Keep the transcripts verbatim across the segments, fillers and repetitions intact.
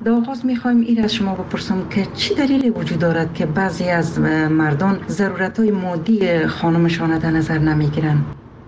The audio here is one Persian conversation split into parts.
در آغاز میخوایم این از شما بپرسم که چی دلیلی وجود دارد که بعضی از مردان ضرورت‌های مادی خانمشان در نظر نمیگیرند؟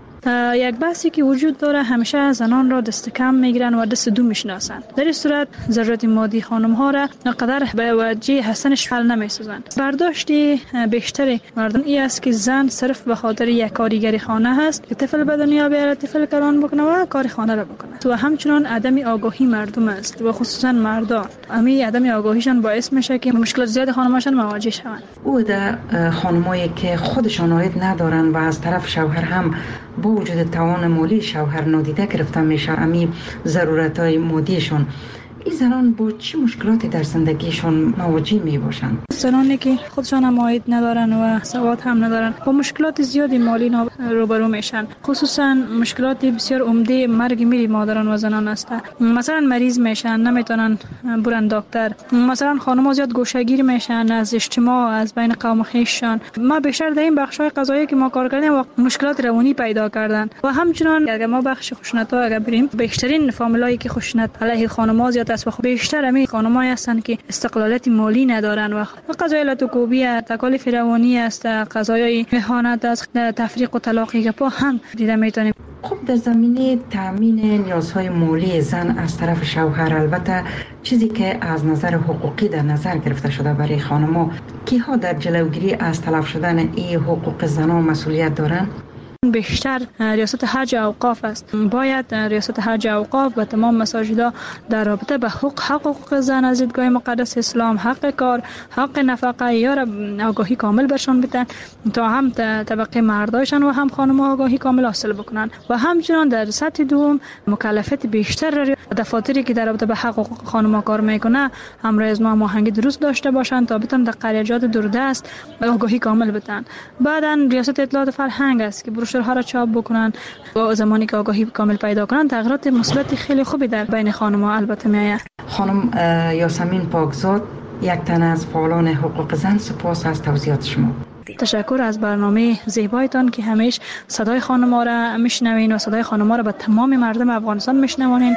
یک بحثی که وجود داره، همیشه زنان را دست کم میگیرن و دست دو میشناسن. در این صورت ضرورت مادی خانم ها را نقدر به وجه هستنش حل نمیسازند. برداشت بیشتر مردم این است که زن صرف به خاطر یک کارگری خانه هست که طفل به دنیا بیاره، طفل کلان بکنه و کار خانه را بکنه. و همچنان عدم آگاهی مردم است و خصوصا مردان. همین عدم آگاهیشان باعث میشه که مشکلات زیاد خانماشان مواجه شوند. او در خانمایی که خودشان عاید ندارن و از طرف شوهر هم با وجود توان مالی شوهر نادیده گرفته میشه امی ضرورت‌های مادیشون، این زنان با چه مشکلاتی در زندگیشون مواجه می باشند؟ زنانی که خودشان هم عاید ندارن و سواد هم ندارن با مشکلات زیادی مالی روبرو میشن. خصوصا مشکلات بسیار عمده مرگ میری مادران و زنان است. مثلا مریض میشن، نمیتونن برن دکتر. مثلا خانم‌ها زیاد گوشه‌گیر میشن از اجتماع، از بین قوم خویششان. ما بیشتر در این بخش‌های قضایی که ما کار کردیم و مشکلات روانی پیدا کردن. و همچنان اگر ما بخش خشونت‌ها اگر بریم، بیشترین فامیلایی که خشونت علیه خانم‌ها زیاد است و بیشتر همین خانم‌ها هستند که استقلالیت مالی ندارن و قضایای لاتوکوبی، تکالیف روانی است، قضایای اهانت است، تفریق و طلاقی که با هم دیده میتونیم. خب در زمینه تامین نیازهای مالی زن از طرف شوهر، البته چیزی که از نظر حقوقی در نظر گرفته شده برای خانم‌ها، کیها در جلوگیری از تلف شدن این حقوق زنان مسئولیت دارند؟ بیشتر ریاست حج اوقاف است. باید ریاست حج اوقاف به تمام مساجدها در رابطه به حقوق حقوق زن از دیدگاه مقدس اسلام، حق کار، حق نفقه یا را آگاهی کامل برشان بدن تا هم طبقه مردایشان و هم خانم‌ها آگاهی کامل حاصل بکنن و همچنان در سطح دوم مکلفیت بیشتر دفاتری که در رابطه به حقوق خانم‌ها کار میکنه همراه از ما هماهنگی درست داشته باشند تا بتونن در قریجات دوردست آگاهی کامل بدن. بعداً ریاست اطلاعات فرهنگ است که بروشورها را چاپ بکنن و زمانی که آگاهی کامل پیدا کنن تغییرات مثبت خیلی خوبی در بین خانم‌ها البته میآید. خانم یاسمین پاکزاد، یک تن از فعالان حقوق زن، سپاس از توضیحات شما. تشکر از برنامه زیبایتان که همیشه صدای خانم‌ها را میشنوین و صدای خانم‌ها را به تمام مردم افغانستان میشنوانین.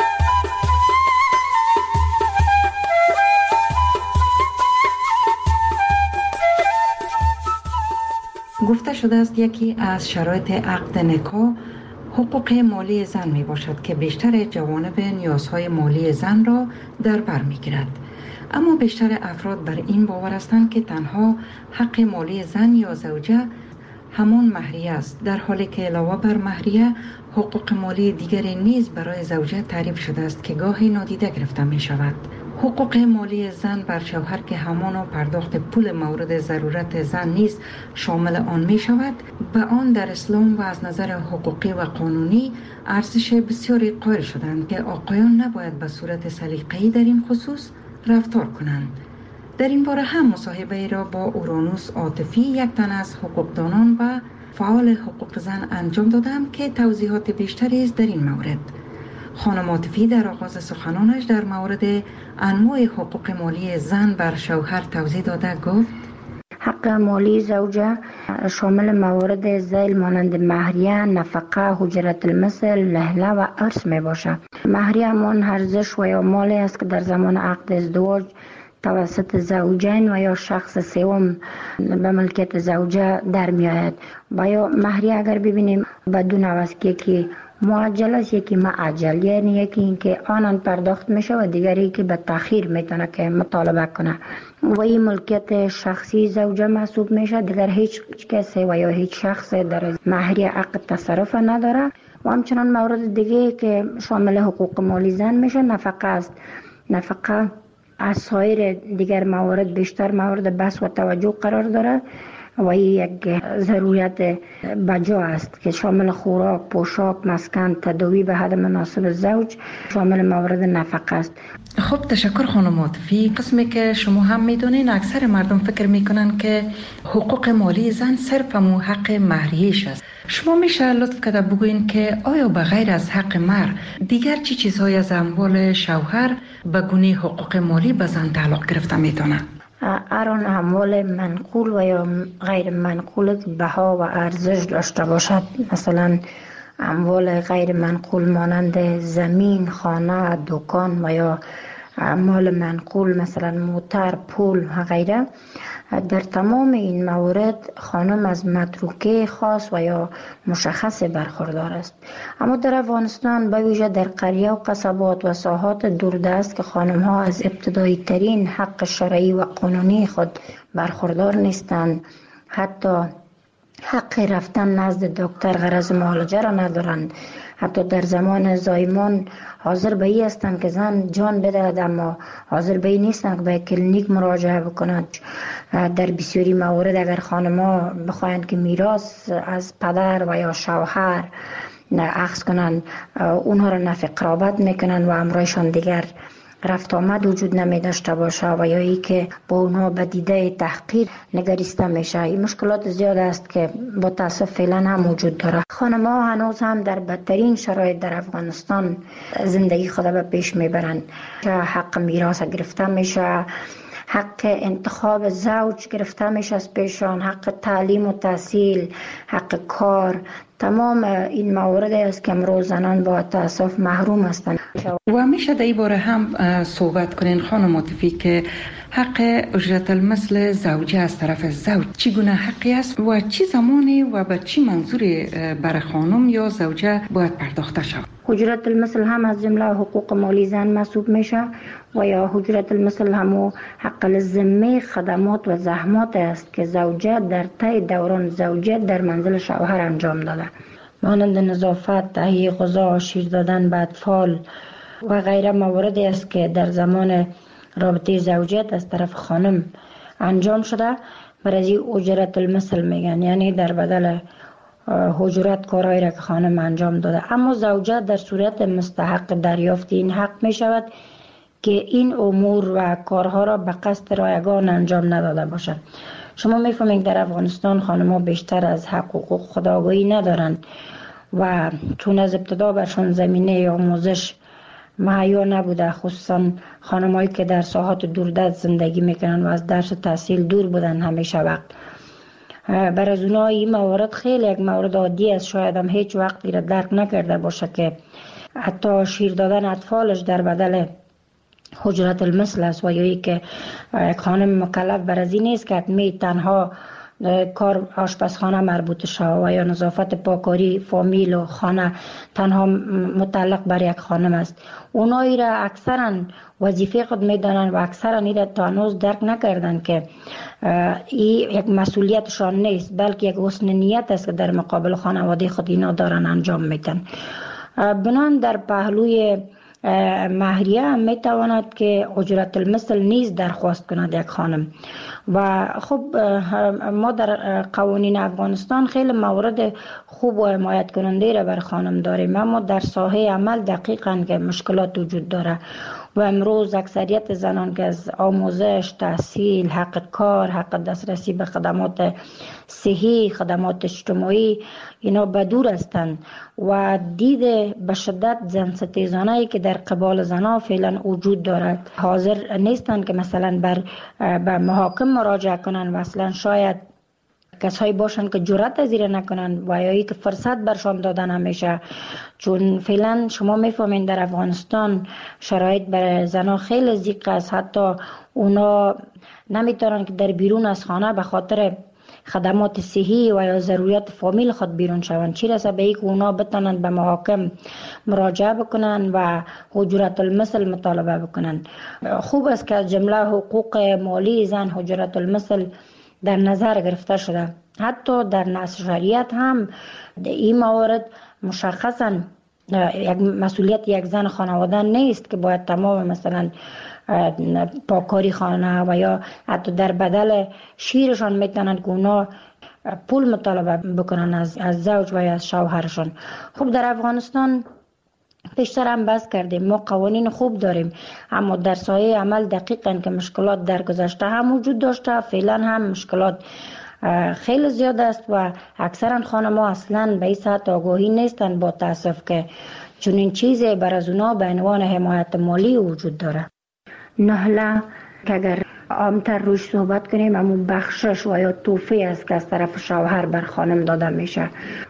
گفته شده است یکی از شرایط عقد نکاح حقوق مالی زن می باشد که بیشتر جوانب نیازهای مالی زن را در بر می گیرد. اما بیشتر افراد بر این باور هستند که تنها حق مالی زن یا زوجه همان مهریه است، در حالی که علاوه بر مهریه حقوق مالی دیگری نیز برای زوجه تعریف شده است که گاهی نادیده گرفته می شود. حقوق مالی زن بر شوهر که همان پرداخت پول مورد ضرورت زن نیز شامل آن می شود، به آن در اسلام و از نظر حقوقی و قانونی ارزش بسیاری قائل شدند که آقایان نباید به صورت سلیقه‌ای در این خصوص رفتار کنند. در این باره هم مصاحبه را با اورانوس عاطفی، یک تن از حقوقدانان و فعال حقوق زن انجام دادم که توضیحات بیشتری است در این مورد. خانم عاطفی در آغاز سخنانش در مورد انواع حقوق مالی زن بر شوهر توضیح داده گفت: حق مالی زوجه شامل موارد ذیل مانند مهریه، نفقه، حجرت المثل، لهله و ارث می باشد. مهریه همان ارزش و یا مالی است که در زمان عقد ازدواج توسط زوجین و یا شخص سوم به ملکیت زوجه در می آید. و یا مهریه اگر ببینیم بدون است که یکی معجل است، یکی معجل، یعنی یکی این که آنان پرداخت میشه و دیگری که به تأخیر میتونه که مطالبه کنه و این ملکیت شخصی زوجه محسوب میشه. دیگر هیچ کسی و یا هیچ شخص در مهریه عقد تصرف نداره. و همچنان مورد دیگه که شامل حقوق مالی زن میشه نفقه است. نفقه از سایر دیگر موارد بیشتر مورد بحث و توجه قرار داره و این یک ضرورت بجا است که شامل خوراک، پوشاک، مسکن، تداوی به حد مناسب زوج شامل موارد نفقه است. خب تشکر خانم عاطفی. قسمی که شما هم میدونین اکثر مردم فکر میکنن که حقوق مالی زن صرف همون حق مهریه‌اش است. شما میشه لطف کرده بگوین که آیا به غیر از حق مهر دیگر چی چیزهای از اموال شوهر به گونه حقوق مالی به زن تعلق گرفته میتونه؟ هر آن اموال منقول و یا غیر منقول بها و ارزش داشته باشد، مثلا اموال غیر منقول مانند زمین، خانه، دکان و یا مال منقول مثلا موتر، پول و غیره. در تمام این موارد خانم از متروکه خاص و یا مشخص برخوردار است. اما در افغانستان به ویژه در قریه و قصبات و ساحات دوردست که خانم ها از ابتدایی ترین حق شرعی و قانونی خود برخوردار نیستند، حتی حق رفتن نزد دکتر غرض معالجه را ندارند، حتی در زمان زایمان حاضر به این هستند که زن جان بدهد اما حاضر به این نیستند که به کلینیک مراجعه بکنند. در بسیاری موارد اگر خانم‌ها بخواهند که میراث از پدر و یا شوهر اخذ کنند، اونها را نفی قرابت میکنند و امرایشان دیگر رفت آمد وجود نمی داشته باشه و یا ای که با اونها به دیده تحقیر نگریسته میشه. این مشکلات زیاد است که با تاسف فعلا هم وجود داره. خانم ها هنوز هم در بدترین شرایط در افغانستان زندگی خود به پیش میبرند. حق میراث گرفته میشه، حق انتخاب زوج گرفته میشه از پیشان، حق تعلیم و تحصیل، حق کار. تمام این موارد است که امروز زنان با تاسف محروم هستند. و میشه در این باره هم صحبت کنین خانم عاطفی که حق اجرت المثل زوجه از طرف زوج چگونه حقی است و چی زمانی و به چی منظوری برای خانم یا زوجه باید پرداخته شود؟ اجرت المثل هم از جمله حقوق مالی زن محسوب میشه و یا اجرت المثل هم حق الذمه خدمات و زحمات است که زوجه در طی دوران زوجیت در منزل شوهر انجام داده، مانند نظافت، تهیه غذا، شیر دادن به اطفال و غیره مواردی است که در زمان رابطه زوجیت از طرف خانم انجام شده. برای اجرت المثل میگن، یعنی در بدل اجرت کارهایی را که خانم انجام داده. اما زوجه در صورت مستحق دریافت این حق می شود که این امور و کارها را به قصد رایگان انجام نداده باشد. شما میفهمید در افغانستان خانم‌ها بیشتر از حق و حقوق خود آگاهی ندارند و چون از ابتدا برشان زمینه آموزش مهیا نبوده، خصوصا خانم‌هایی که در ساحات دوردست زندگی میکنن و از درس و تحصیل دور بودن همیشه وقت، بر از اونها این موارد خیلی یک مورد عادی است. شاید هم هیچ وقتی را درک نکرده باشه که حتی شیر دادن اطفالش در بدل اجرت المثل است و یا ای که یک خانم مکلف بر از این نیست که می تنها کار آشپزخانه مربوط شود و یا نظافت پاکاری فامیل و خانه تنها متعلق بر یک خانم است. اونایی را اکثرا وظیفه خود میدانند و اکثرا این را تا هنوز درک نکردند که این یک مسئولیتشان نیست، بلکه یک حسن نیت است که در مقابل خانواده خود اینا دارن انجام میدن. بنان در پهلوی مهریه هم میتواند که اجرت المثل نیز درخواست کند یک خانم. و خب ما در قوانین افغانستان خیلی موارد خوب و حمایت کننده را بر خانم داریم، اما در ساحه عمل دقیقاً که مشکلات وجود داره و امروز اکثریت زنان که از آموزش، تحصیل، حق کار، حق دسترسی به خدمات صحی، خدمات اجتماعی اینا بدور هستند و دید به شدت زن ستیزانه‌ای که در قبال زنها فعلا وجود دارد حاضر نیستند که مثلا بر به محاکم مراجعه کنند و اصلا شاید کسایی باشند که جرأت از این نکنند و یا ای که فرصت برشان دادن همیشه. چون فعلا شما میفهمین در افغانستان شرایط برای زنها خیلی ضیق است، حتی اونا نمیتونن که در بیرون از خانه به خاطر خدمات صحی و یا ضروریات فامیل خود بیرون شوند، چی رسه به اینکه اونا بتونن به محاکم مراجعه بکنن و اجرت المثل مطالبه بکنن. خوب است که از جمله حقوق مالی زن اجرت المثل در نظر گرفته شده. حتی در نص شریعت هم این موارد مشخصا یک مسئولیت یک زن خانواده نیست که باید تمام مثلا پاکاری خانه و یا حتی در بدل شیرشان میتونن که اونا پول مطالبه بکنن از از زوج و یا از شوهرشان. خب در افغانستان پیشتر هم بحث کردیم، ما قوانین خوب داریم اما در سایه عمل دقیقاً که مشکلات در گذشته هم وجود داشته، فعلا هم مشکلات خیلی زیاد است و اکثرا خانم‌ها اصلا به این سطح آگاهی نیستند با تاسف که چنین چیزی بر از اونا به عنوان حمایت مالی وجود داره. نهله که اگر عامتر روش صحبت کنیم، اما بخشش و یا توفی است که از طرف شوهر بر خانم داده میشه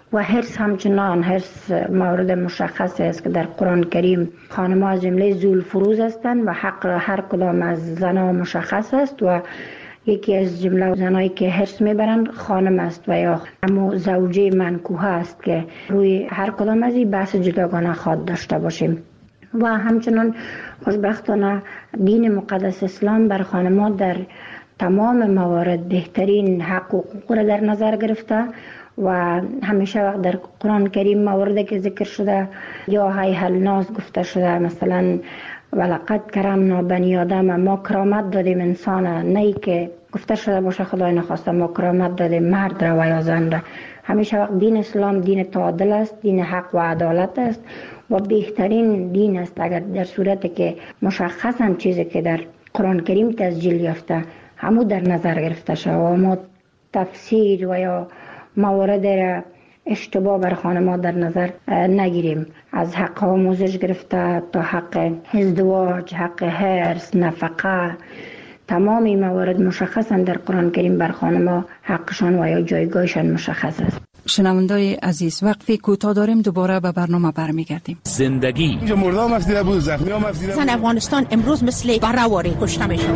و حرص همچنان حرص مورد مشخص است که در قرآن کریم خانم‌ها از جمله ذوالفروز هستند و حق هر کدام از زنها مشخص است و یکی از جمله زنایی که حرص میبرند خانم است و یا همو زوجه منکوحه است که روی هر کدام از این بحث جداگانه خواهد داشته باشیم. و همچنان خوشبختانه دین مقدس اسلام بر خانم‌ها در تمام موارد بهترین حق و حقوق را در نظر گرفته و همیشه وقت در قرآن کریم مواردی که ذکر شده یا هی الناس گفته شده، مثلا ولقد کرمنا بنی آدم، ما کرامت دادیم انسان، نه ای که گفته شده باشه خدای نخواسته ما کرامت دادیم مرد را و یا زن را. همیشه وقت دین اسلام دین تعادل است، دین حق و عدالت است و بهترین دین است اگر در صورتی که مشخصا چیزی که در قرآن کریم تسجیل یافته همو در نظر گرفته شد و ما تفسیر و یا موارد را اشتباه بر خانم‌ها در نظر نگیریم، از حق آموزش گرفته تا حق ازدواج، حق حرص، نفقه، تمام این موارد مشخصا در قرآن کریم بر خانم‌ها حقشان و یا جایگاهشان مشخص است. شنوندای عزیز، وقفی کوتاه داریم، دوباره به برنامه برمیگردیم. زندگی مردم مفیده بود، زخمی ها مفیده بود. زن افغانستان امروز مثل بره‌واری کشته میشه.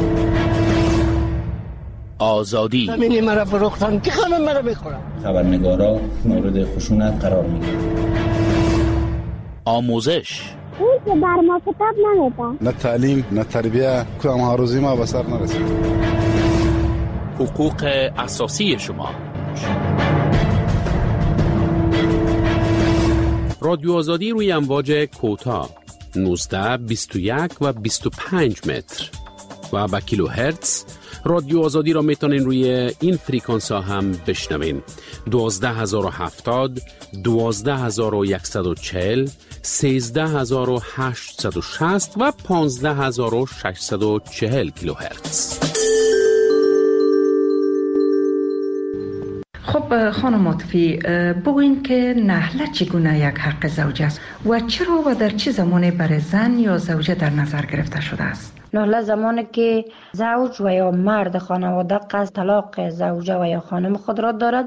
آزادی زمینی مرا فروختن که خانم مرا بخورم. خبرنگارا مورد خشونت قرار میگیرن. آموزش اون که بر ما کتاب نمیده، نه تعلیم نه تربیه، کدام هاروزی ما به سر نرسید. حقوق اساسی شما. رادیو آزادی روی امواج کوتاه نوزده، بیست و یک و بیست و پنج متر و با کیلو هرتز. رادیو آزادی را میتونین روی این فریکانس ها هم بشنوین: دوازده هزار و هفتاد، دوازده هزار و صد و چهل، سیزده هزار و هشتصد و شصت و پانزده هزار و ششصد و چهل کیلو هرتز. خب خانم عاطفی، بگوین که نحله چگونه یک حق زوج است و چرا و در چه زمانی برای زن یا زوجه در نظر گرفته شده است؟ نحله زمانی که زوج و یا مرد خانواده قصد طلاق زوجه و یا خانم خود را دارد،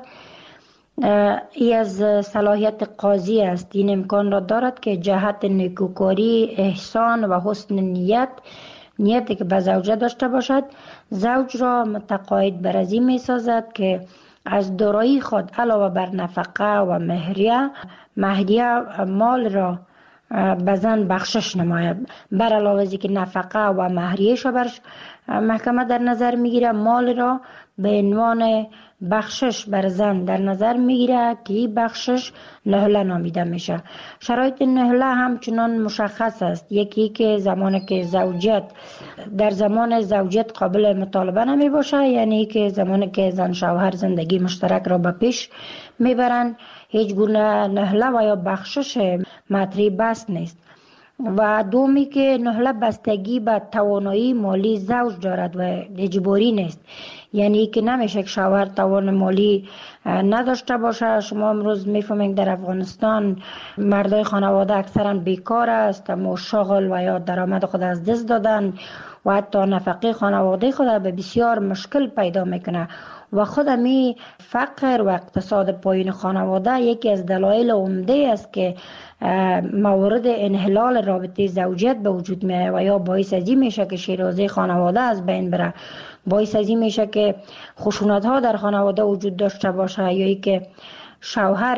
ای از صلاحیت قاضی است. این امکان را دارد که جهت نیکوکاری، احسان و حسن نیت نیتی که به زوجه داشته باشد، زوج را متقاعد بر از این می سازد که از دارایی خود علاوه بر نفقه و مهریه مهریه مال را به زن بخشش نماید. بر علاوه از که نفقه و مهریه‌اش بر محکمه در نظر میگیره، مال را به عنوان بخشش بر زن در نظر میگیره که این بخشش نهله نامیده میشه. شرایط نهله همچنان مشخص است. یکی که زمانی که زوجیت در زمان زوجیت قابل مطالبه نمی باشه، یعنی که زمانی که زن شوهر زندگی مشترک را به پیش میبرند، هیچ گونه نهله و یا بخشش مطرح بس نیست. و دومی که نهله بستگی به توانایی مالی زوج دارد و اجباری نیست، یعنی که نمیشه که شوهر توان مالی نداشته باشه. شما امروز میفهمید در افغانستان مردای خانواده اکثرا بیکار است، اما شغل و یا درآمد خود از دست دادن و حتی نفقه خانواده خود به بسیار مشکل پیدا میکنه و خود می فقر و اقتصاد پایین خانواده یکی از دلایل عمده است که موارد انحلال رابطه زوجیت به وجود میاد و یا باعث از این میشه که شیرازه خانواده از بین بره، باعث از این میشه که خشونت ها در خانواده وجود داشته باشه، یا ای که شوهر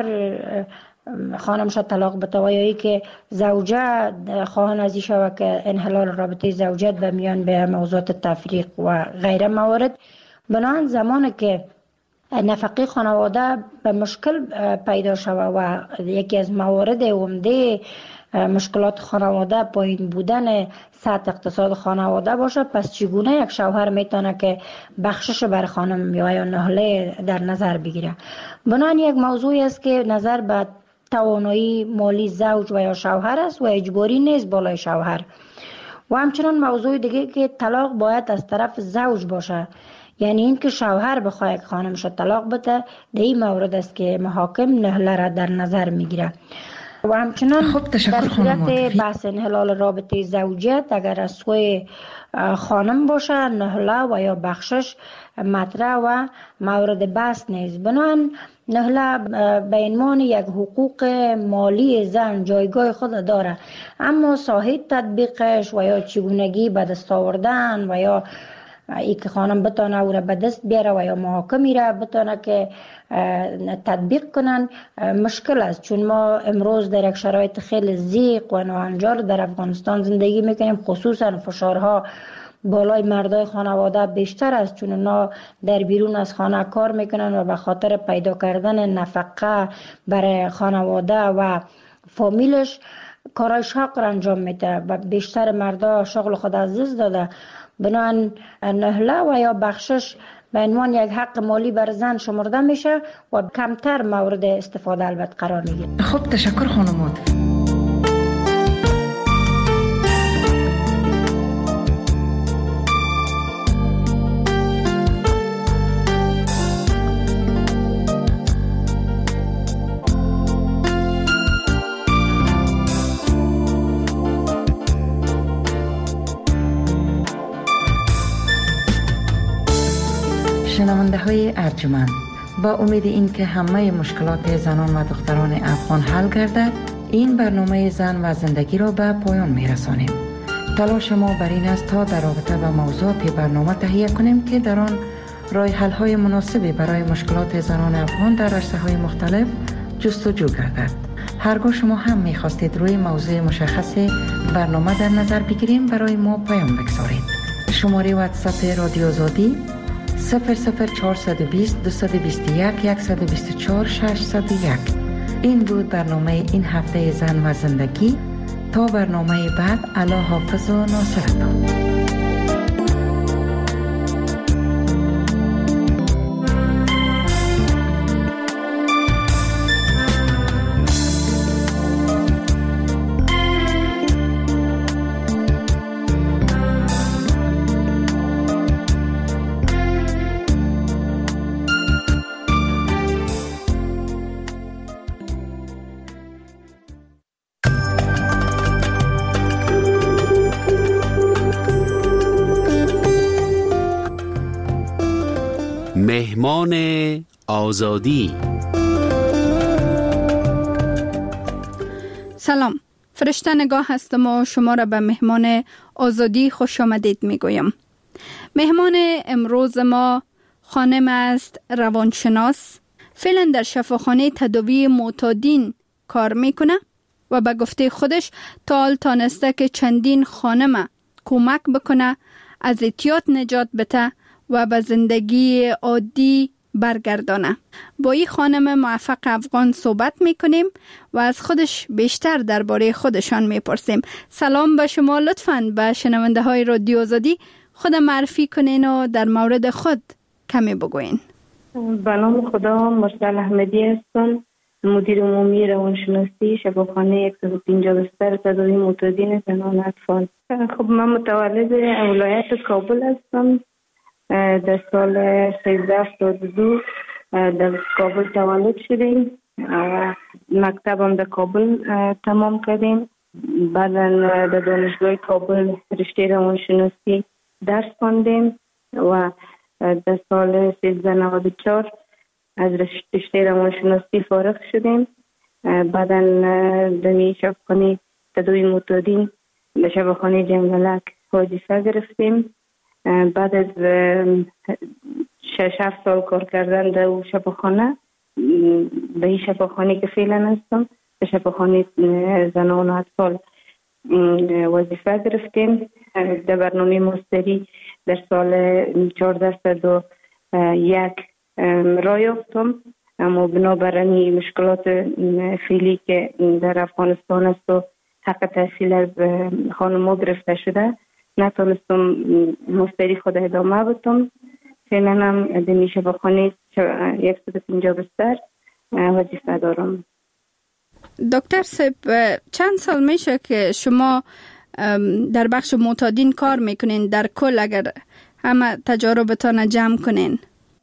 خانمش طلاق بده و یا ای که زوجه خواهان از این شوه که انحلال رابطه زوجیت به میان به موضوعات تفریق و غیره موارد. بنابراین زمانی که نفقه خانواده به مشکل پیدا شوه و یکی از موارد عمده مشکلات خانواده پایین بودن سطح اقتصاد خانواده باشه، پس چگونه یک شوهر میتونه که بخشش بر خانم یا نهله در نظر بگیره؟ بنابراین یک موضوعی است که نظر به توانایی مالی زوج و یا شوهر است و اجباری نیست بالای شوهر. و همچنان موضوع دیگه که طلاق باید از طرف زوج باشه، یعنی این که شوهر بخواه که خانمش طلاق بده، در این مورد است که محاکم نهله را در نظر میگیره. و همچنان خب در صورت بحث انحلال رابطه زوجیت اگر از سوی خانم باشه نهله و یا بخشش مطرح و مورد بحث نیست. بنابراین نهله به عنوان یک حقوق مالی زن جایگاه خود داره، اما ساحه تطبیقش و یا چگونگی به دست آوردن و یا ای که خانم بتانه او را به دست بیاره و یا محاکمی را بتانه که تطبیق کنن مشکل است، چون ما امروز در یک شرایط خیلی ضیق و ناهنجار در افغانستان زندگی میکنیم. خصوصا فشارها بالای مردای خانواده بیشتر است، چون اونا در بیرون از خانه کار میکنن و به خاطر پیدا کردن نفقه برای خانواده و فامیلش کارای شاق را انجام میده و بیشتر مردا شغل خود از دست داده. بنابراین نهله و یا بخشش به عنوان یک حق مالی بر زن شمرده میشه و کمتر مورد استفاده البته قرار میگیره. خب تشکر خانمات. شنونده های ارجمند، با امید این که همه مشکلات زنان و دختران افغان حل گردد، این برنامه زن و زندگی را به پایان می رسانیم. تلاش ما بر این است تا در رابطه با موضوعات برنامه تهیه کنیم که در آن راه حل های مناسبی برای مشکلات زنان افغان در عرصه های مختلف جستجو گردد. هرگاه شما هم می خواستید روی موضوع مشخص برنامه در نظر بگیریم، برای ما پیام بگذارید. شماره واتساپ رادیو آزادی صفر صفر چهارصد و بیست دویست و بیست و یک صد و بیست و چهار ششصد و یک. این بود برنامه این هفته زن و زندگی. تا برنامه بعد، الله حافظ و ناصرتان. مهمان آزادی. سلام، فرشته نگاه هستم و شما را به مهمان آزادی خوش آمدید می گویم. مهمان امروز ما خانم است روانشناس، فعلا در شفاخانه تداوی معتادین کار میکنه و به گفته خودش تا حال تانسته که چندین خانم کمک بکنه از اعتیاد نجات بده و به زندگی عادی برگردانه. با این خانم موفق افغان صحبت میکنیم و از خودش بیشتر درباره خودشان میپرسیم. سلام به شما، لطفاً به شنونده های رادیو آزادی خود معرفی کنین و در مورد خود کمی بگوین. به نام خدا، مرسل احمدی هستم، مدیر عمومی روانشناسی شفاخانه صد و پنجاه بستر تداوی معتادین زنان اطفال. خب من متولد ولایت کابل هستم. در سال سیزده هفتاد و دو در کابل تولد شدیم و مکتبم در کابل تمام کردیم. بعدا در دانشگاه کابل رشته روانشناسی درس خواندیم و در سال سیزده نود و چهار از رشته روانشناسی فارغ شدیم. بعدا در شفاخانه تداوی معتادین در شفاخانه جنگلک وظیفه گرفتیم. بعد از شش هفت سال کار کردن در شفاخانه، به این شفاخانه که فعلا هستم، به شفاخانه زنان و اطفال وظیفه گرفتیم. در برنامه ماستری در سال چهارده صد و یک راه یافتم، اما بنابراین مشکلات فعلی که در افغانستان است و حق تحصیل از خانم‌ها گرفته شده، نتونستم ماستری خود ادامه بدم. فعلا هم در شفاخانه صد و پنجاه بستر وظیفه دارم. دکتر صاحب، چند سال میشه که شما در بخش معتادین کار میکنین؟ در کل اگر همه تجاربتان جمع کنین.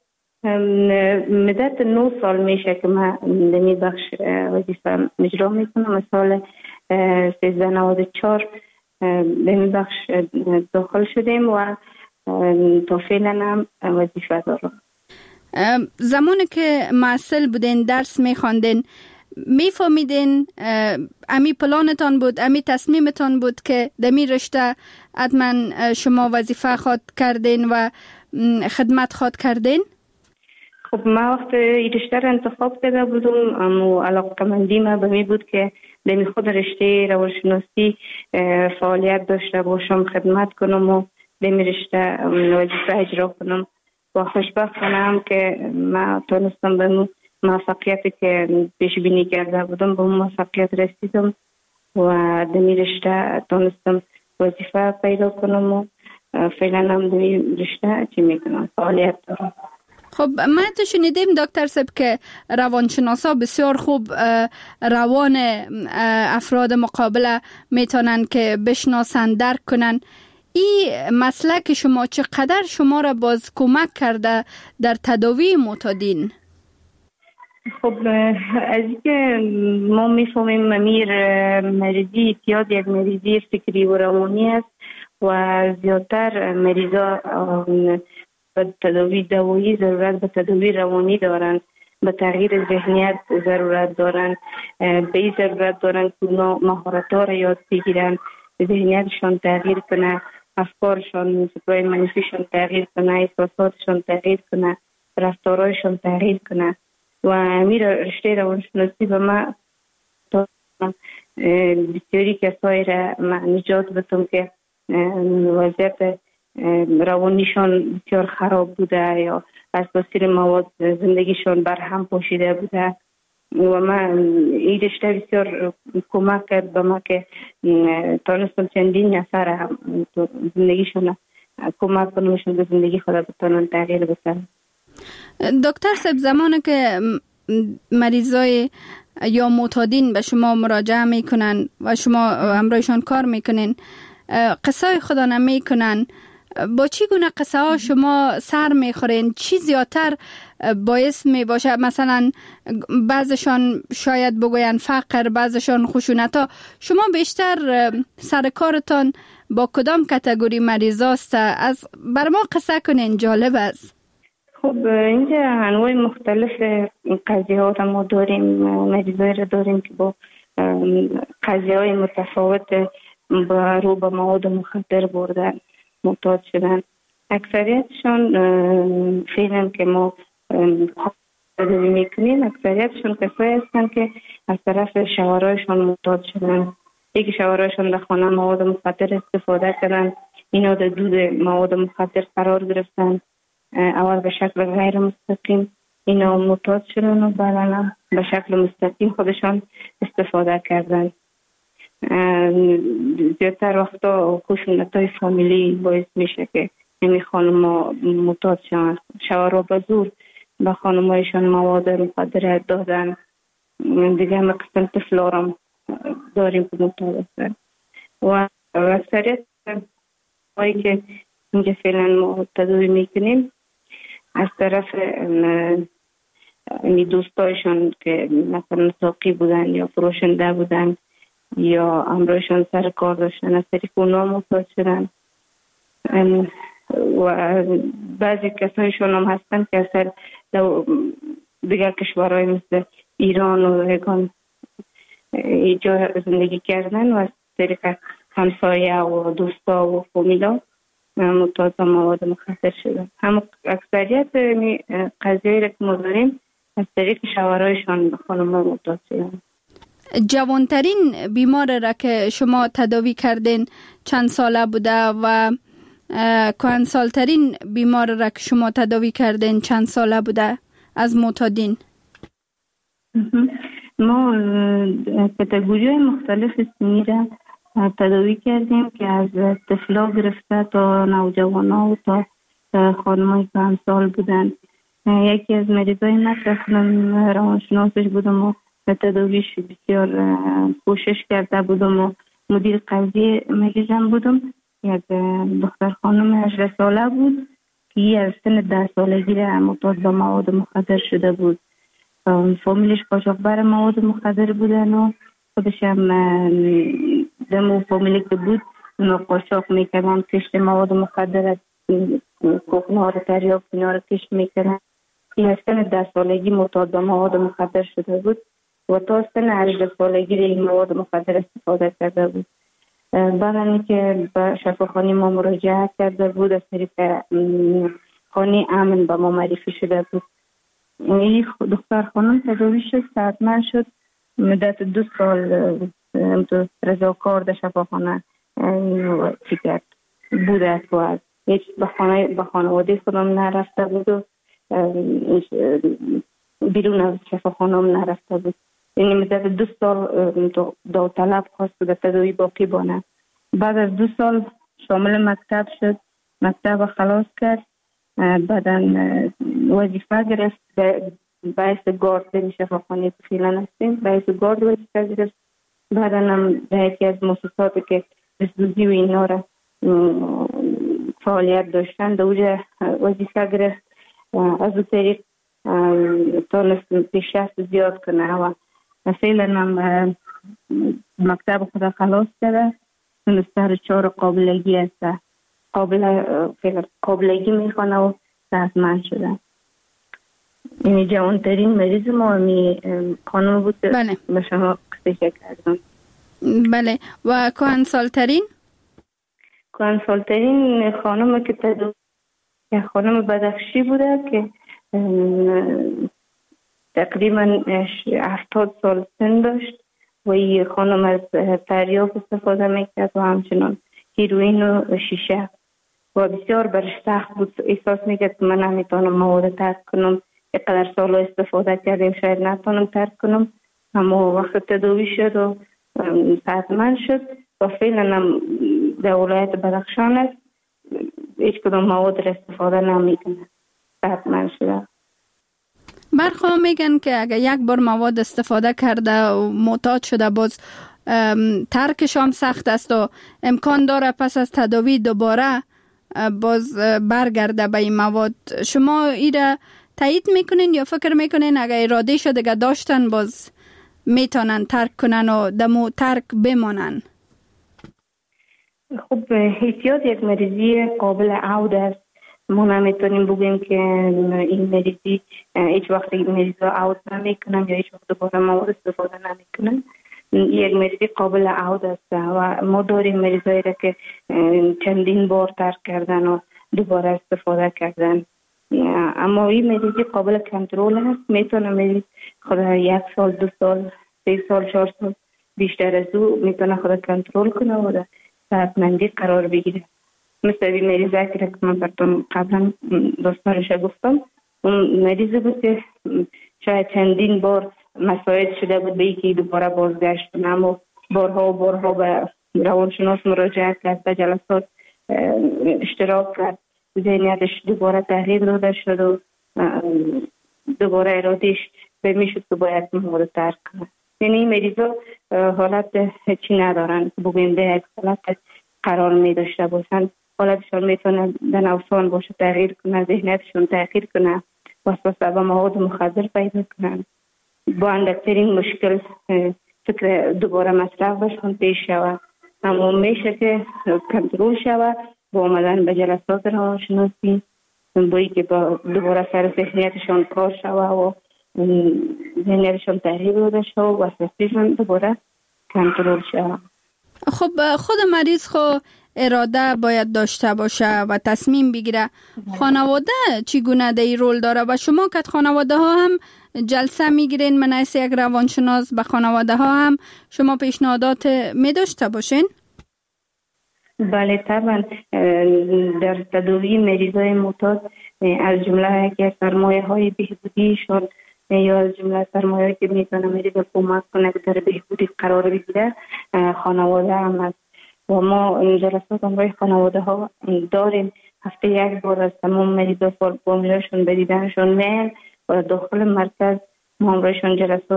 مدت نه سال میشه که من در این بخش وظیفه اجرا میکنم. سال سیزده نود و چهار در این بخش داخل شدیم و تا فعلا هم وظیفه دارم. زمانی که معسل بودین درس میخواندین میفهمیدین امی پلانتان بود، امی تصمیمتان بود که در می رشته حتما شما وظیفه خواد کردین و خدمت خواد کردین؟ خب من وقت این رشته را انتخاب کرده بودم، اما علاقه‌مندی من به می بود که در خود رشته روانشناسی فعالیت داشته باشم، خدمت کنم و در می رشته وظیفه اجرا کنم و خوشبختانم که من تونستم به موفقیتی که پیش بینی کرده بودم به اون موفقیت رسیدم و در می رشته تونستم وظیفه پیدا کنم و فعلا هم در این رشته چی میکنم فعالیت دارم. خب ما تو شنیدیم دکتر صاحب که روانشناسا بسیار خوب روان افراد مقابله میتونن که بشناسن، درک کنن. این مسلک شما چقدر شما را باز کمک کرده در تداوی معتادین؟ خب از اینکه ما میفهمیم امیر مریضی اعتیاد یک مریضی فکری و روانی است و زیادتر مریضا به تداوی دوایی ضرورت به تداوی روانی دارند، به تغییر ذهنیت ضرورت دارند، به این ضرورت دارند که اونا مهارت‌ها را یاد بگیرن، ذهنیتشان تغییر کنه، افکارشان سپرای منفیشان تغییر کنه، احساساتشان تغییر کنه، رفتارهایشان تغییر کنه. و امیر رشته روانشناسی به من بسیاری کسایی را نجات بدم که وضعیت روانیشان بسیار خراب بوده یا از تاثیر مواد زندگیشان برهم پاشیده بوده و من این رشته بسیار کمک کرد به من که تانستم چندین نفر هم زندگیشان کمک کنمشون به زندگی خود بتانن تغییر بسن. دکتر صاحب زمانی که مریضای یا معتادین به شما مراجعه میکنن و شما همراهشان کار میکنین، قصه خدا نمیکنن، با چی گونه قصه ها شما سر میخورین؟ چی زیادتر باعث می باشه؟ مثلا بعضشان شاید بگوین فقر، بعضشان خشونت ها. شما بیشتر سر کارتان با کدام کاتگوری مریضاست؟ از بر ما قصه کنین، جالب است. خب اینجا انواع مختلف قضیه ها ما داریم، مریضای را داریم که با قضیه های متفاوت با رو به مواد مخدر بردن معتاد شدن. اکثریتشان فعلا که ما تداوی میکنیم اکثریتشان کسایی هستند که از طرف شوهرایشان معتاد شدن. یکی شوهرایشان در خانه مواد مخدر استفاده کردن، اینا در دود مواد مخدر قرار گرفتن، اول به شکل غیر مستقیم اینا معتاد شدن و بعدا به شکل مستقیم خودشان استفاده کردن. زیادتر وقتا خشونت‌های فامیلی باعث میشه که این خانم‌ها معتاد شدن. شوهرها به زور به خانم‌هایشان مواد مخدر دادن. دیگه هم قسم طفلارم داریم که معتاد هستن و اکثریت هایی که اینجا فعلا ما تداوی میکنیم از طرف دوستایشان که مثلا ساقی بودن یا فروشنده بودن یا همراهشان سر کار داشتن، از طریق اونا معتاد شدن. و بعضی کسایشون هم هستن که اصلا دیگر کشورهای مثل ایران و ایگان اینجا زندگی کردن و از طریق همسایه و دوستا و فامیلا معتاد مواد مخدر شدن. هم اکثریت قضیه‌ای را که ما داریم از طریق شوهرایشان به خانم‌ها معتاد شدن. جوانترین بیمار را که شما تداوی کردین چند ساله بوده و کهنسالترین بیمار را که شما تداوی کردین چند ساله بوده از معتادین؟ ما کاتگوری‌های مختلف سنی را تداوی کردیم که از طفلا گرفته تا نوجوانا و تا خانم‌های کهنسال بودن. یکی از مریضای من اصلا روانشناسش بودم و به تداویش بسیار کوشش کرده بودم و مدیر قضیه مریضم بودم. یک دختر خانم هجده ساله بود که از سن ده سالگی معتاد به مواد مخدر شده بود. فامیلش قاچاقبر مواد مخدر بودن و خودش هم دمو فامیلی که بود اونا قاچاق میکردن، کشت مواد مخدر از کوکنار تریاک اینا رو کشت میکردن. این از سن ده سالگی معتاد به مواد مخدر شده بود و تا سن هجده سالگی این مواد مخدر استفاده کرده بود. بعد از که به شفاخانه ما مراجعه کرده بود، از طریق خانه امن به ما معرفی شده بود. این دختر خانم تداوی شد، صحتمند شد، مدت دو سال رضاکار در شفاخانه چی کرد بوده و هیچ به خانه به خانواده خودم نرفته بود و بیرون از شفاخانه هم نرفته بود. یعنی مدت دو سال داوطلب خواست در تداوی باقی بانه. بعد از دو سال شامل مکتب شد، مکتب خلاص کرد، بعدا وظیفه گرفت باعث گارد در شفاخانه که فعلا هستیم، باعث گارد وظیفه گرفت. بعدا هم در یکی از مؤسساتی که رسدوزی و اینا را فعالیت داشتن در اونجا وظیفه گرفت. از اون طریق تانست پیشرفت زیاد کنه و فعلا هم مکتب خود خلاص کرده، سر چهار قابلگی هست، قابل قابلگی میخوانه و صحتمند شده. این جوانترین مریض ما می خانم بود که بله. به شما قصه کردم. بله. و کهن سالترین؟ کهن سالترین خانم که تدو خانم بدخشی بوده که تقریبا هفتاد سال سن داشت و این خانم از تریاک استفاده میکرد و همچنان هیروئین و شیشه و بسیار برش سخت بود. احساس میکرد که من نمیتونم مواد ترک کنم، اینقدر سال استفاده کردیم شاید نتونم ترک کنم. اما وقت تداوی شد و صحتمند شد و فعلا هم در ولایت بدخشان است، هیچ کدام مواد را استفاده نمیکنه، صحتمند شده. برخواه میگن که اگر یک بار مواد استفاده کرده و معتاد شده باز ترکش هم سخت است و امکان داره پس از تداوی دوباره باز برگرده به این مواد. شما ایره تایید میکنین یا فکر میکنین اگر اراده شده که داشتن باز میتونن ترک کنن و دمو ترک بمانن؟ خب احتیاط یک مریضی قابل عود است. ما نمیتونیم بگیم که این مریضی هیچ وقت این مریض را عود نمیکنن یا هیچ وقت دوباره مواد استفاده نمیکنن. یک مریضی قابل عود است و ما داریم مریضایی را که چندین بار ترک کردن و دوباره استفاده کردن. اما این مریضی قابل کنترل است. میتونه مریض خود یک سال، دو سال، سه سال، چهار سال بیشتر از او میتونه خود کنترل کنه و در صحتمندی قرار بگیره. مثل این مریضه که من براتون قبلا داستانش گفتم، اون مریضه بود که شاید چندین بار مساعد شده بود به یکی دوباره بازگشت کنه، اما بارها و بارها به روانشناس مراجعه کرد، به جلسات اشتراک کرد، ذهنیتش دوباره تغییر داده شد و دوباره ارادش به میشد که باید مواد ترک کنه. یعنی این مریضا حالت چی ندارن که بگویم به یک حالت قرار می داشته باشن. حالتشان میتونه در نوسان باشه، تغییر کنه، ذهنیتشون تغییر کنه، وسوسه به مواد مخدر پیدا کنن. با اندکترین مشکل فکر دوباره مصرف بشون پیش شود. اما میشه که کنترل شود با آمدن به جلسات روانشناسی، بایی که با دوباره سر ذهنیتشان کار شود و ذهنیتشان تغییر داده شود و وسوسه‌شان دوباره کنترل شود. خب خود مریض خو اراده باید داشته باشه و تصمیم بگیره. خانواده چگونه در این رول داره و شما که خانواده ها هم جلسه میگیرین من از یک روانشناس به خانواده ها هم شما پیشنهادات می داشته باشین؟ بله طبعا. در تداوی مریضای معتاد از جمله یکی از سرمایه های بهبودیشان یا از جمله سرمایه که میتونه مریض کمک کنه که در بهبودی قرار بگیره خانواده هم است و ما جلسات امروی خانواده ها داریم. هفته یک بار از تمام مریضا فامیلاشون به دیدنشون میل و داخل مرکز ما امرویشون جلسات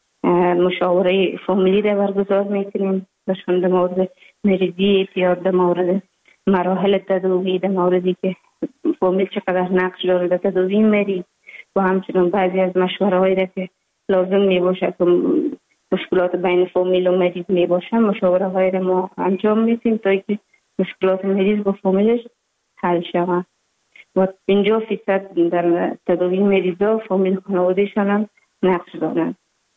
مشاوره فامیلی را برگزار میکنیم بهشون در مورد مریضی اعتیاد، در مورد مراحل تداوی، در موردی که فامیل چقدر نقش داره در تداوی مریض و همچنین بعضی از مشوره هایی را که لازم می باشه که مشکلات بین فامیل و مریض می باشه مشاوره های را ما انجام میدیم تا اینکه مشکلات مریض با فامیلش حل شود و پنجاه فیصد در تداوی مریضا فامیل خانوادهشان هم نقش دارند.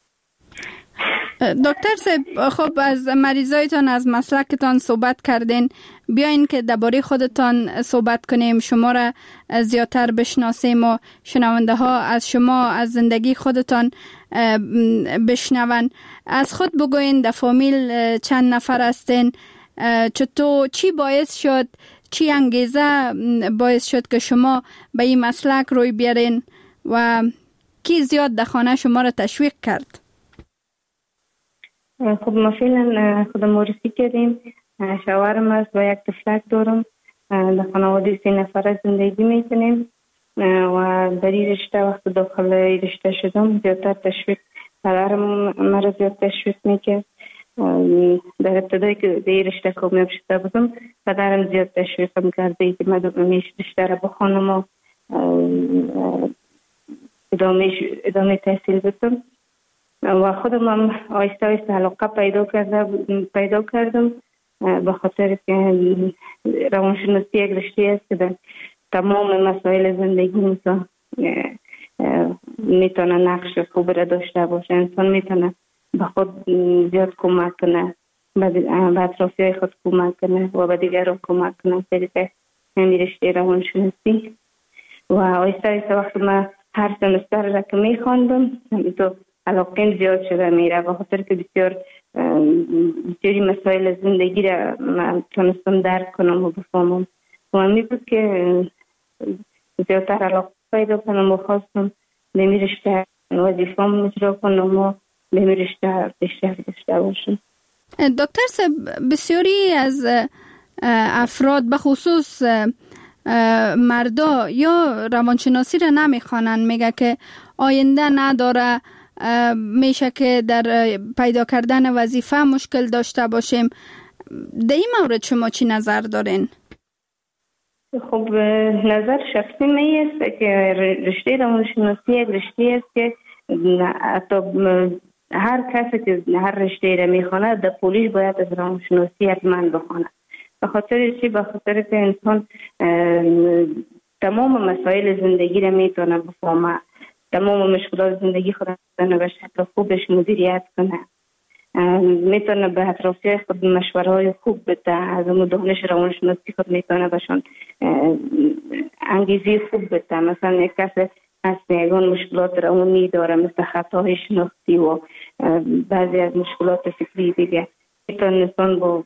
دکتر صاحب، خب از مریضایتان از مسلکتان صحبت کردین، بیاین که درباره خودتان صحبت کنیم، شما را زیادتر بشناسیم و شنونده ها از شما از زندگی خودتان بشنون. از خود بگوین در فامیل چند نفر هستین؟ چطور چی باعث شد، چی انگیزه باعث شد که شما به این مسلک روی بیارین و کی زیاد در خانه شما را تشویق کرد؟ خب ما فعلا خودم معرفی کردیم. شوهرم است و یک طفلک دارم. در خانواده سه نفره زندگی میکنیم و در این رشته وقت داخل این رشته شدم زیادتر تشویق پدرم مرا زیاد تشویق میکرد. در ابتدایی که در این رشته کامیاب شده بودم پدرم زیاد تشویقم کرده که من این رشته را بخوانم و ادامه ادامه تحصیل بدم و خودم هم آیسته آیسته علاقه پیدا کردم پیدا کردم به خاطر که روانشناسی یک رشته است که در تمام مسائل زندگی انسان میتونه نقش خوب را داشته باشه. انسان میتونه به خود زیاد کمک کنه، به اطرافیای خود کمک کنه و به دیگران کمک کنه. طریق همین رشته روانشناسی و آیسته آیسته وقتی من هر سمستر را که میخواندم تو علاقه زیاد شده میره و خاطر که بسیار بسیاری مسائل زندگی را من تونستم درک کنم و بفهمم و من می بود که زیادتر علاقه پیدا کنم و خواستم به می رشته وظیفه‌ام اجرا کنم و به می رشته پیشرفت داشته باشم. دکتر صاحب، بسیاری از افراد به خصوص مردا یا روانشناسی را نمیخوانند، میگه که آینده نداره، میشه که در پیدا کردن وظیفه مشکل داشته باشیم. در این مورد شما چی نظر دارین؟ خب نظر شخصی می است که رشته روانشناسی یک رشته است که حتی هر کسی که هر رشته را میخواند در پولیش باید از روانشناسی حتما بخواند. به خاطر چی؟ به خاطر که انسان تمام مسائل زندگی را میتونه بفهمه، تمام مشکلات زندگی خود میتونه به شکل خوبش مدیریت کنه، میتونه به اطرافیای خود مشوره های خوب بده، از اون دانش روانشناسی خود میتونه بهشون انگیزه خوب بده. مثلا یک کس از یگان مشکلات روانی داره مثل خطاهای شناختی و بعضی از مشکلات فکری دیگه، میتونه انسان با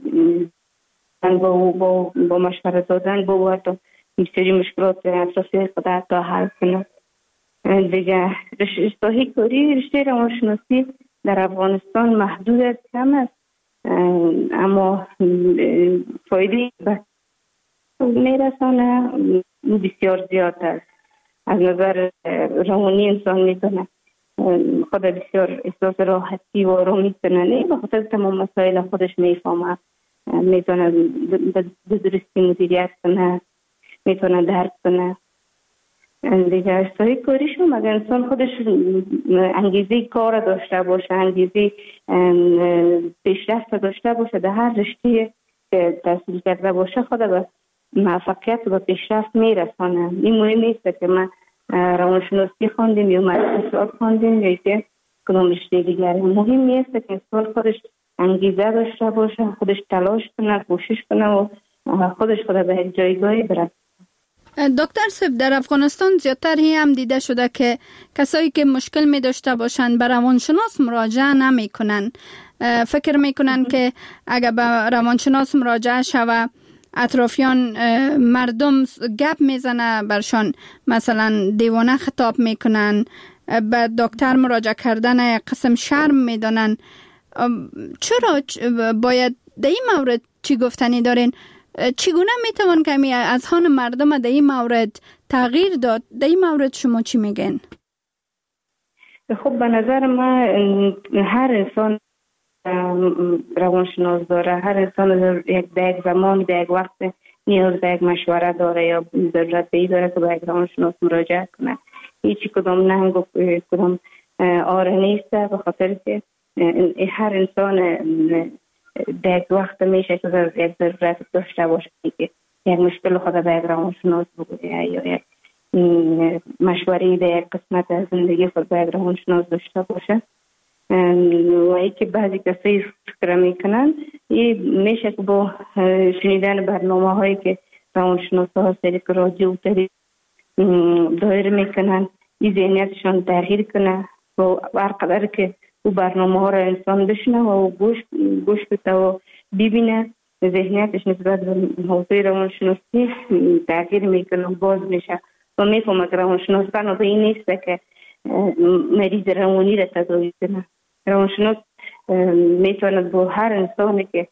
با با, با مشوره دادن با حتی بسیاری مشکلات اطرافیای خود حتی حل کنه. دیگه رشته کاری رشته روانشناسی در افغانستان محدود است، کم است، اما فایده به میرسانه بسیار زیاد است. از نظر روانی انسان میتونه خود بسیار احساس راحتی و آرامی کنه، نه به خاطر تمام مسائل خودش میفهمه، میتونه به درستی مدیریت کنه، میتونه درک کنه. دیگه اشتهای کاریشون اگر انسان خودش انگیزه کار داشته باشه، انگیزه پیشرفت داشته باشه در هر رشته که تحصیل کرده باشه خود به موفقیت و پیشرفت میرسانه. این مهم نیست که من روانشناسی خواندیم یا مدرسات خواندیم یا که کدام رشته دیگری. مهم نیست که انسان خودش انگیزه داشته باشه، خودش تلاش کنه، کوشش کنه و خودش خود به یک جایگاهی برسه. دکتر صاحب، در افغانستان زیادتر هم دیده شده که کسایی که مشکل می داشته باشند به روانشناس مراجعه نمی کنن. فکر می کنن که اگر به روانشناس مراجعه شوه اطرافیان مردم گپ میزنه برشان، مثلا دیوانه خطاب میکنن، به دکتر مراجعه کردن قسم شرم میدانن. چرا باید در این مورد چی گفتنی دارین؟ چگونه میتوان کمی از هان مردم در این مورد تغییر داد؟ در این مورد شما چی میگن؟ خب به نظر من هر انسان روانشناس داره، هر انسان در یک زمان در یک وقت نیاز به یک مشوره داره یا ضرورت به این داره که به یک روانشناس مراجعه کنه. هیچی کدام نه گفت کدام آره نیست، به خاطر که هر انسان در یک وقت میشه که یک ضرورت داشته باشه که یک مشکل خود به یک روانشناس بگویه یا یک مشوره در یک قسمت از زندگی خود به یک روانشناس داشته باشه. و ای که بعضی کسی فکر میکنن این میشه که با شنیدن برنامه هایی که روانشناس ها سری که رادیو تری دایر میکنن این ذهنیتشان تغییر کنه و هر قدر که او برنامه ها را انسان بشنه و گوش گوش بده و ببینه ذهنیتش نسبت به حوزه روانشناسی تغییر میکنه و باز میشه و میفهمه که روانشناس تنها این نیست که مریض روانی را تداوی کنه. روانشناس میتواند با هر انسانی که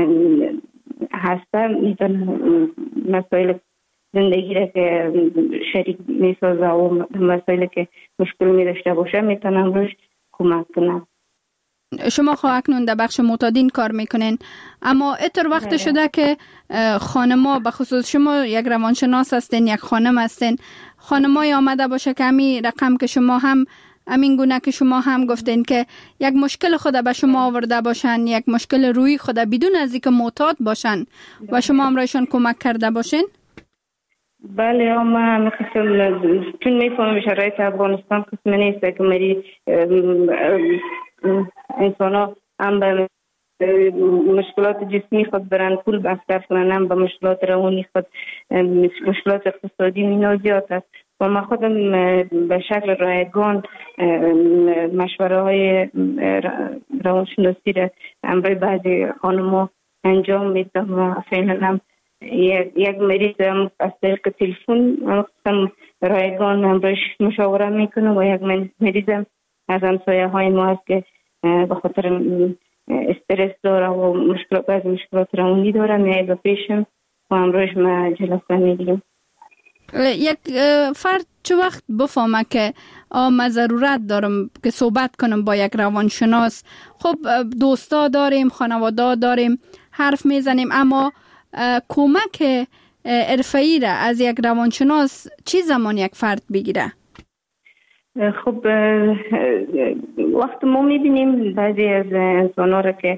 هسته میتونه مسائل زندگی را که شریک میسازه و مسائل که مشکل میداشته باشه میتونم روش کمک کنم. شما خواهد اکنون در بخش معتادین کار میکنین، اما اتر وقت شده که خانما به خصوص شما یک روانشناس هستین، یک خانم هستین، خانمای آمده باشه که همین رقم که شما هم همین گونه که شما هم گفتین که یک مشکل خود به شما آورده باشن، یک مشکل روی خود بدون از اینکه معتاد باشن و شما همراهشان کمک کرده باشین؟ بله، ما میخواستم چون میفهمم شرایط افغانستان قسم نیست که مری انسان ها هم به مشکلات جسمی خود برن پول مصرف کنن، هم به مشکلات روانی خود، مشکلات اقتصادی مینا زیاد است و ما خودم به شکل رایگان مشوره های روانشناسی را همراه بعضی خانم‌ها انجام میدم و فعلا هم یک مریض از طریق تلفن هم رایگان همراهش مشاوره میکنم و یک مریض از همسایه های ما هست که به خاطر استرس داره و مشکلات بعضی مشکلات روانی داره میای به پیشم و همراهش ما جلسه میگیریم. یک فرد چه وقت بفهمه که من ضرورت دارم که صحبت کنم با یک روانشناس؟ خب دوستا داریم، خانواده داریم، حرف میزنیم، اما کمک حرفه‌ای را از یک روانشناس چی زمان یک فرد بگیره؟ خب وقت ما میبینیم بعضی از انسان ها را که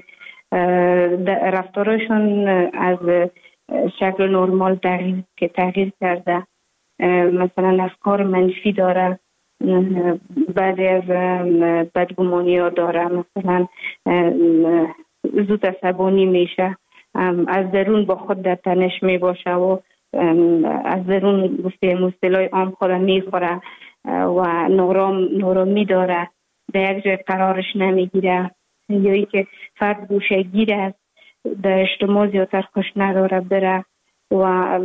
رفتارشون از شکل نرمال تغییر که تغییر کرده، مثلا افکار منفی داره، بعضی از بدگمانی ها داره، مثلا زود عصبانی میشه، از درون با خود در تنش می باشه و از درون گفته مصطلح عام خود میخوره و نورام نورامی داره، در یک جای قرارش نمیگیره، یا ای که فرد گوشه گیر است، در اجتماع زیادتر خوش نداره بره و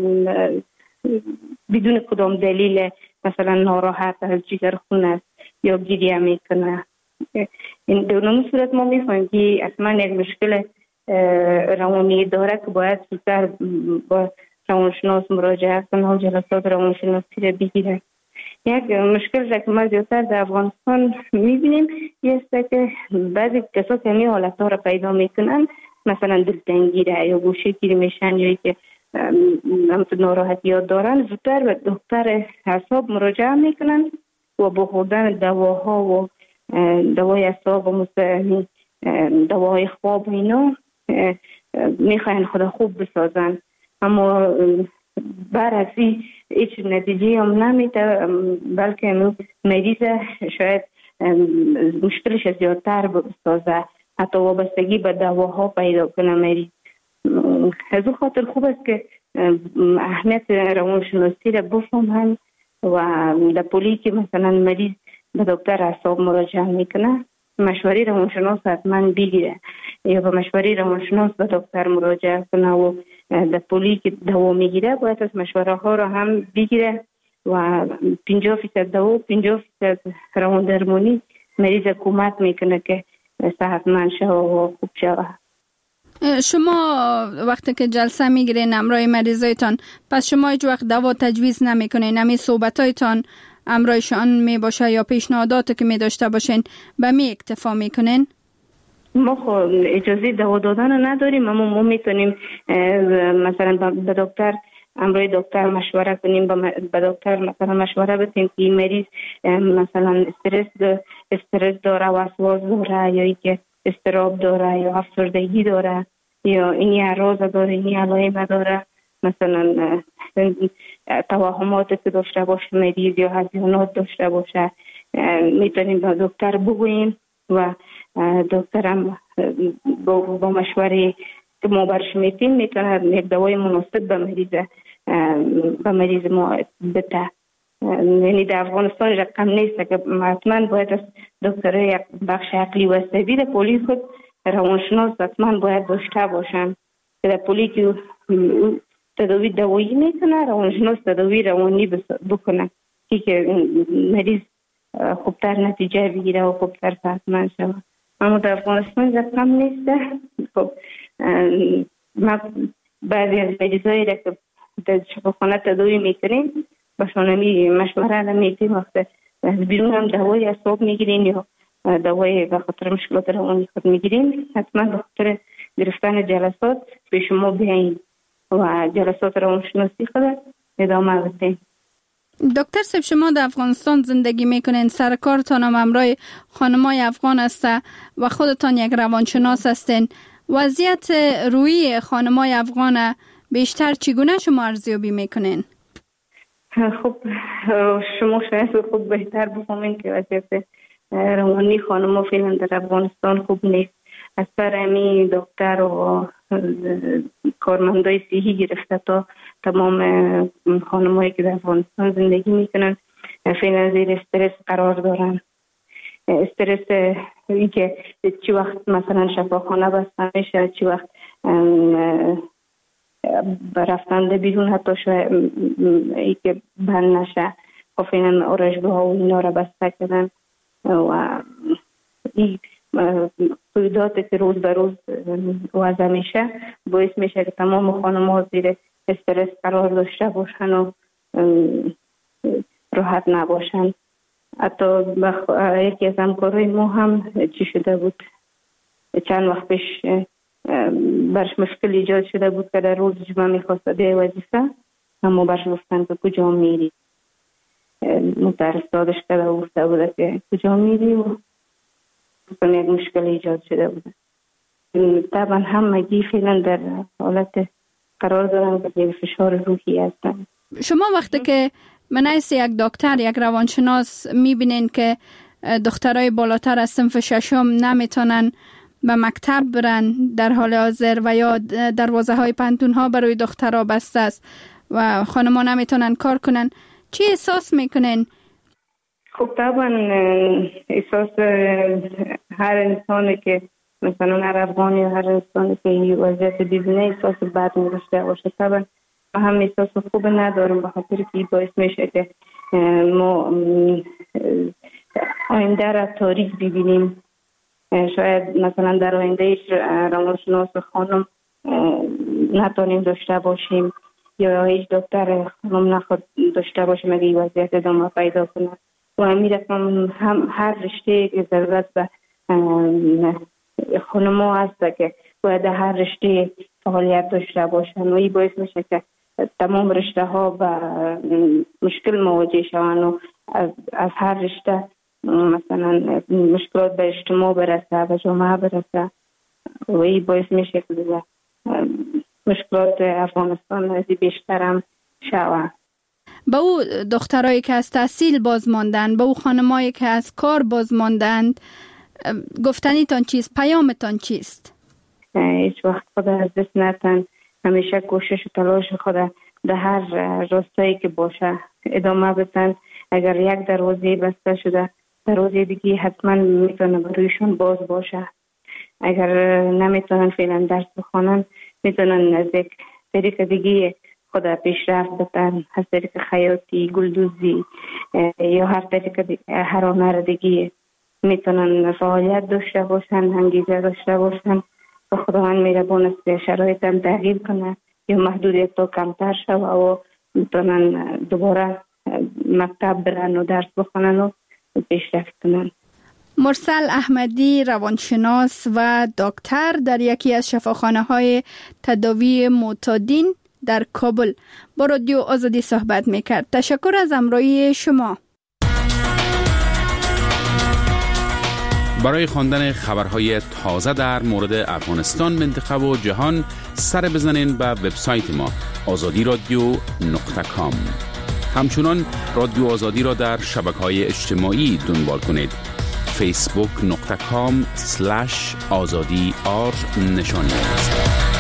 بدون کدام دلیل مثلا ناراحت از جگر خون است یا گریه میکنه. این دونم صورت ما میفهمیم که اصلا یک مشکل روانی داره که باید زودتر با روانشناس مراجعه کنه و جلسات روانشناسی را بگیره. یک مشکل را که ما زیادتر در افغانستان میبینیم یه است که بعضی کسات همین حالت ها را پیدا میکنن، مثلا دلتنگی را یا گوشه گیری میشن یا که همچون ناراحتی ها دارن، زودتر به دکتر اعصاب مراجعه میکنن و با خوردن دواها و دوای اعصاب و مثل دواهای خواب و اینا میخواین خدا خوب بسازن، اما برعکسی هیچ نتیجه هم نمیده، بلکه مریض شاید مشکلش زیادتر بسازه، حتی وابستگی به دواها پیدا کنه مریض. از اون خاطر خوب است که اهمیت روانشناسی را بفهمن و در پولی که مثلا مریض به دکتر اعصاب مراجعه میکنه مشوره روانشناس حتما بگیره یا به مشوره روانشناس به دکتر مراجعه کنه و در پولی که دوا میگیره باید از مشوره ها را هم بگیره و پنجاه فیصد دوا و پنجاه فیصد روان درمانی مریض کمک میکنه که صحتمند شود و خوب شود. شما وقتی که جلسه میگیرین همراه مریضایتان، پس شما هیچ وقت دوا تجویز نمیکنین؟ همین صحبتایتان همراهشان می باشه یا پیشنهاداتی که می داشته باشین به می اکتفا میکنین؟ ما خب اجازه دوا دادن نداریم، اما ما میتونیم مثلا به دکتر امروی دکتر مشوره کنیم، با دکتر مثلا مشوره بدیم که این مریض مثلا استرس استرس داره، وسواس داره، یا اینکه اضطراب داره، یا افسردگی داره، یا این اعراض داره، این علائم داره، مثلا توهماتی که داشته باشه مریض یا هزیانات داشته باشه، میتونیم با دکتر بگوییم و دکتر هم با مشوره که ما برش میتیم میتونه یک دوای مناسب به مریض به مریض ما بده. یعنی در افغانستان رقم نیست که حتما باید از دکتر یک بخش عقلی و عصبی در پلیس خود روانشناس حتما باید داشته باشن که در پلیس که تداوی دوایی میکنه روانشناس تداوی روانی بکنه که مریض خوبتر نتیجه بگیره و خوبتر صحتمند شود. اما در افغانستان رقم نیست. خب ما بعضی از مریضایی را که در شفاخانه تداوی میکنیم باشون می مشوره نمیتیم، وقت بیرون هم دوای اعصاب میگیریم یا دوای به خاطر مشکلات روانی خود میگیریم، حتما به خاطر گرفتن جلسات به شما بیاییم و جلسات روانشناسی خود ادامه بدیم. دکتر صاحب، شما در افغانستان زندگی میکنین، سر کارتان هم همراه خانمای افغان است و خودتان یک روانشناس هستین. وضعیت روحی خانمای افغان بیشتر چگونه شما ارزیابی میکنین؟ خب شما شاید خوب بهتر بفهمین که وضعیت روانی خانم‌ها فعلا در افغانستان خوب نیست. از سر امی دکتر و کارمندای صحی گرفته تا تمام خانم‌هایی که در افغانستان زندگی میکنن فعلا زیر استرس قرار دارن. استرس این که چی وقت مثلا شفاخانه بسته میشه، چی وقت رفتن بیرون حتی شاید ای که بند نشه، خب فعلا آرایشگاه ها و اینا را بسته کردن و این تولیداتی که روز به روز وضع میشه باعث میشه که تمام خانم ها زیر استرس قرار داشته باشن و راحت نباشن. حتی بخ... یکی از همکارای ما هم چی شده بود، چند وقت پیش برش مشکل ایجاد شده بود که در روز جمعه میخواست به وظیفه، اما برش گفتن که کجا میری، مترس دادش کرده و گفته بوده که کجا میری و یک مشکل ایجاد شده بوده. طبعا همگی فعلا در حالت قرار دارن که زیر فشار روحی هستن. شما وقتی که منیس یک دکتر، یک روانشناس میبینین که دخترای بالاتر از صنف ششم نمیتونن به مکتب برن در حال حاضر و یا دروازه های پانتون ها برای دخترها بسته است و خانم‌ها نمیتونن کار کنن، چی احساس میکنین؟ خب طبعا احساس هر انسانی که مثلا هر افغانی یا هر انسانی که این وضعیت ببینه احساس بد می‌داشته باشه. طبعا ما هم احساس خوب نداریم به خاطر که باعث میشه که ما آینده را تاریک ببینیم. شاید مثلا در آینده روانشناس خانم نتونیم داشته باشیم یا هیچ دکتر خانم نخواد داشته باشیم اگه این وضعیت ادامه پیدا کنه و همین رقم هم هر رشته که ضرورت به خانم ها هست که باید هر رشته فعالیت داشته باشن و این باعث میشه که تمام رشته ها به مشکل مواجه شوند و از, از هر رشته مثلا مشکلات به اجتماع برسه، به جامعه برسه و این باعث میشه که مشکلات افغانستان از بیشتر هم شود. با او دخترایی که از تحصیل باز ماندن، با او خانمایی که از کار باز ماندند، گفتنیتان چیست؟ پیامتان چیست؟ هیچ وقت خود از دست نتن، همیشه کوشش و تلاش خود در هر راستایی که باشه ادامه بدن. اگر یک دروازه بسته شده دروازه دیگه حتما میتونه برویشون باز باشه. اگر نمیتونن فعلا درس بخونن میتونن از یک طریق دیگه خود پیشرفت بدن، از طریق خیاطی، گلدوزی یا هر طریق دیگه، هر هنر دیگه میتونن فعالیت داشته باشن، انگیزه داشته باشن و خداوند مهربان است شرایط هم تغییر کنه یا محدودیت تا کمتر شوه و میتونن دوباره مکتب برن و درس بخونن و پیشرفت کنن. مرسل احمدی روانشناس و دکتر در یکی از شفاخانه‌های تداوی معتادین در کابل با رادیو آزادی صحبت میکرد. تشکر از همراهی شما. برای خواندن خبرهای تازه در مورد افغانستان، منطقه و جهان سر بزنین به وبسایت ما آزادی رادیو نقطه کام. همچنان رادیو آزادی را در شبکه‌های اجتماعی دنبال کنید. فیسبوک نقطه کام سلش آزادی آر نشانی است.